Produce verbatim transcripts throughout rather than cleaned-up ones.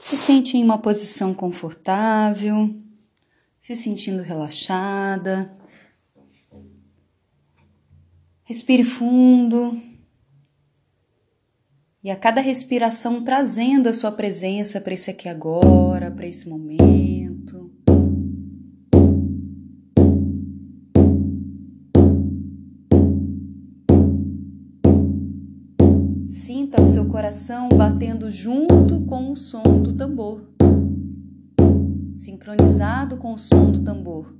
Se sente em uma posição confortável, se sentindo relaxada. Respire fundo e a cada respiração trazendo a sua presença para esse aqui agora, para esse momento. Sinta o seu coração batendo junto com o som do tambor, sincronizado com o som do tambor.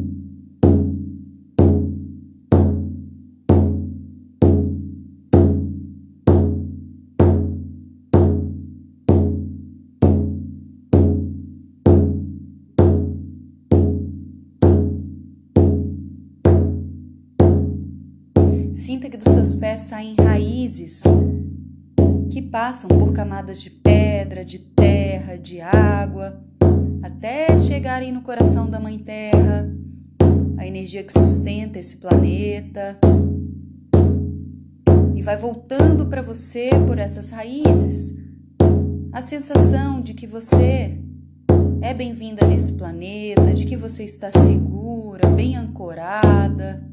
Sinta que dos seus pés saem raízes que passam por camadas de pedra, de terra, de água, até chegarem no coração da Mãe Terra, a energia que sustenta esse planeta, e vai voltando para você por essas raízes a sensação de que você é bem-vinda nesse planeta, de que você está segura, bem ancorada.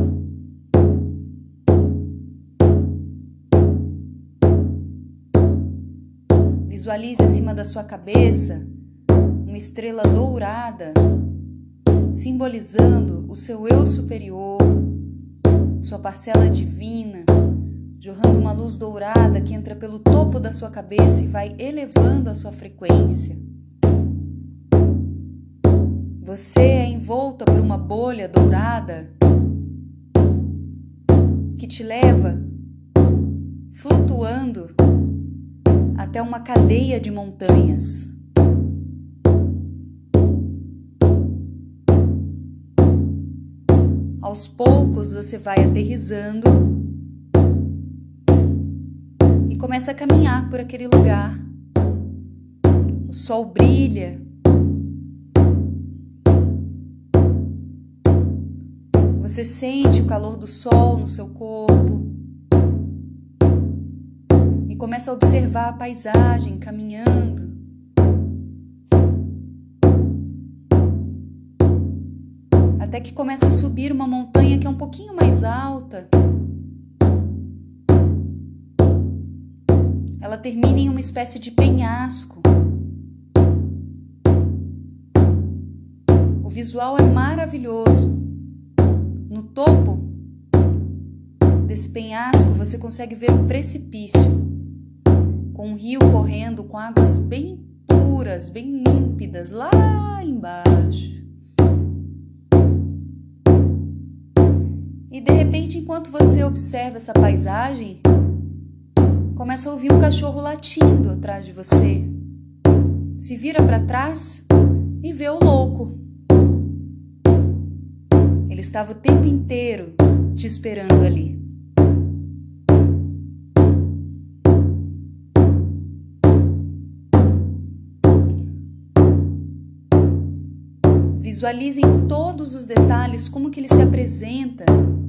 Visualize acima da sua cabeça uma estrela dourada, simbolizando o seu eu superior, sua parcela divina, jorrando uma luz dourada que entra pelo topo da sua cabeça e vai elevando a sua frequência. Você é envolta por uma bolha dourada que te leva flutuando até uma cadeia de montanhas. Aos poucos você vai aterrissando e começa a caminhar por aquele lugar. O sol brilha. Você sente o calor do sol no seu corpo. Começa a observar a paisagem caminhando. Até que começa a subir uma montanha que é um pouquinho mais alta. Ela termina em uma espécie de penhasco. O visual é maravilhoso. No topo desse penhasco você consegue ver um precipício, com um rio correndo com águas bem puras, bem límpidas, lá embaixo. E de repente, enquanto você observa essa paisagem, começa a ouvir um cachorro latindo atrás de você. Se vira para trás e vê o louco. Ele estava o tempo inteiro te esperando ali. Visualize em todos os detalhes como que ele se apresenta.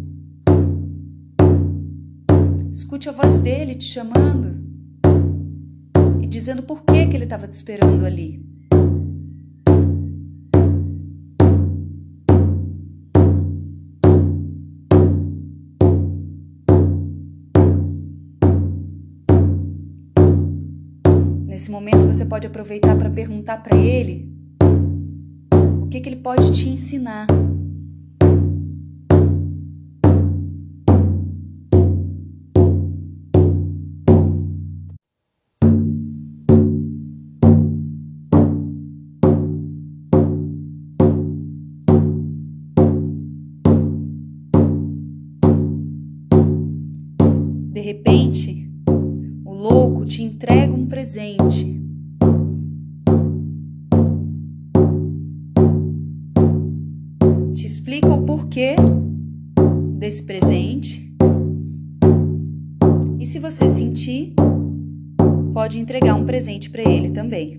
Escute a voz dele te chamando e dizendo por que que ele estava te esperando ali. Nesse momento você pode aproveitar para perguntar para ele o que que ele pode te ensinar. De repente, o louco te entrega um presente. Te explica o porquê desse presente. E se você sentir, pode entregar um presente para ele também.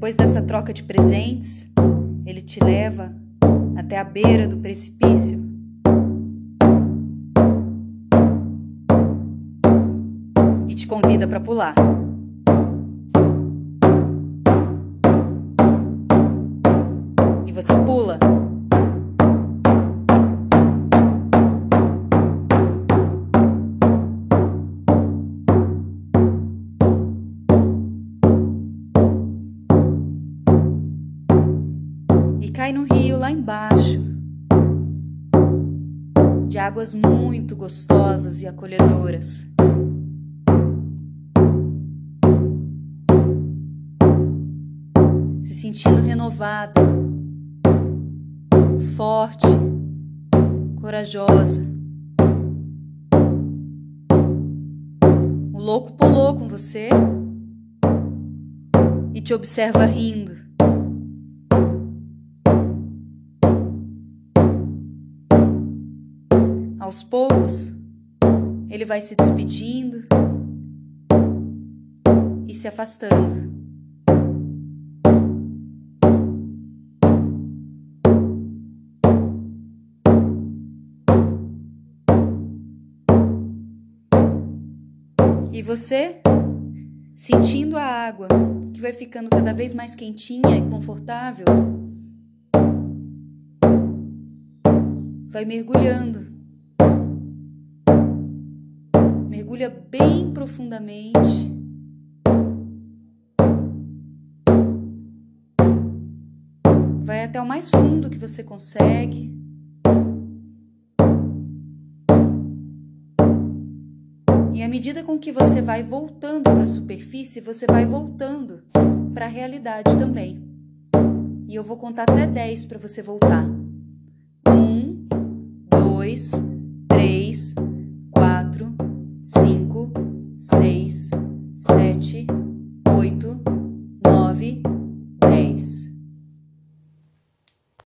Depois dessa troca de presentes, ele te leva até a beira do precipício. E te convida para pular. E você pula. E cai no rio lá embaixo, de águas muito gostosas e acolhedoras. Se sentindo renovada, forte, corajosa. O louco pulou com você e te observa rindo. Aos poucos, ele vai se despedindo e se afastando. E você, sentindo a água, que vai ficando cada vez mais quentinha e confortável, vai mergulhando. Mergulha bem profundamente. Vai até o mais fundo que você consegue. E à medida com que você vai voltando para a superfície, você vai voltando para a realidade também. E eu vou contar até dez para você voltar. Um, dois, três,